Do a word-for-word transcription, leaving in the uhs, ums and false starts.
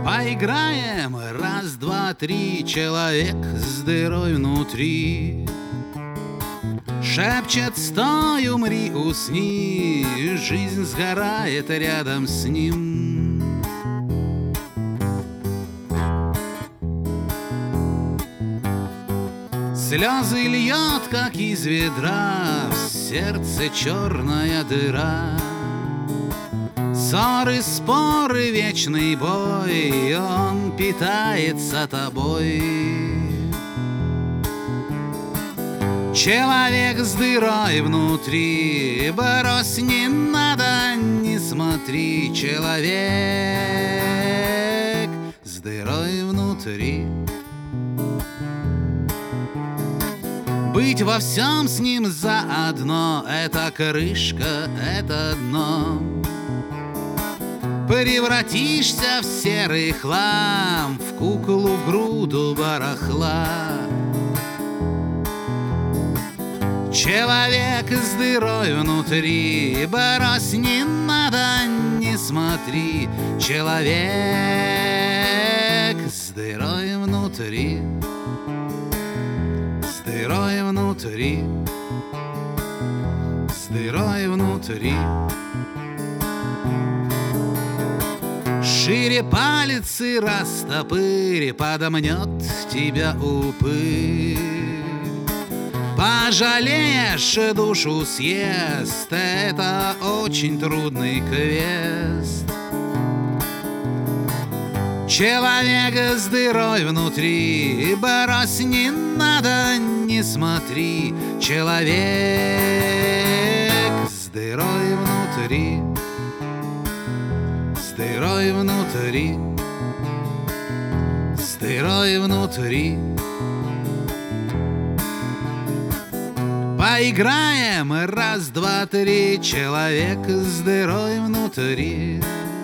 Поиграем, раз, два, три, человек с дырой внутри. Шепчет: стой, умри, усни, жизнь сгорает рядом с ним. Слезы льет, как из ведра, в сердце черная дыра. Ссоры, споры, вечный бой, он питается тобой. Человек с дырой внутри, брось, не надо, не смотри. Человек с дырой внутри. Быть во всем с ним заодно, это крышка, это дно. Превратишься в серый хлам, в куклу, в груду барахла. Человек с дырой внутри, брось, не надо, не смотри. Человек с дырой внутри, с дырой внутри, с дырой внутри. Шире палец и растопырь, подомнет тебя упырь. Пожалеешь, душу съест, это очень трудный квест. Человек с дырой внутри, брось, не надо, не смотри. Человек с дырой внутри, с дырой внутри, с дырой внутри. Поиграем, раз, два, три, человек с дырой внутри.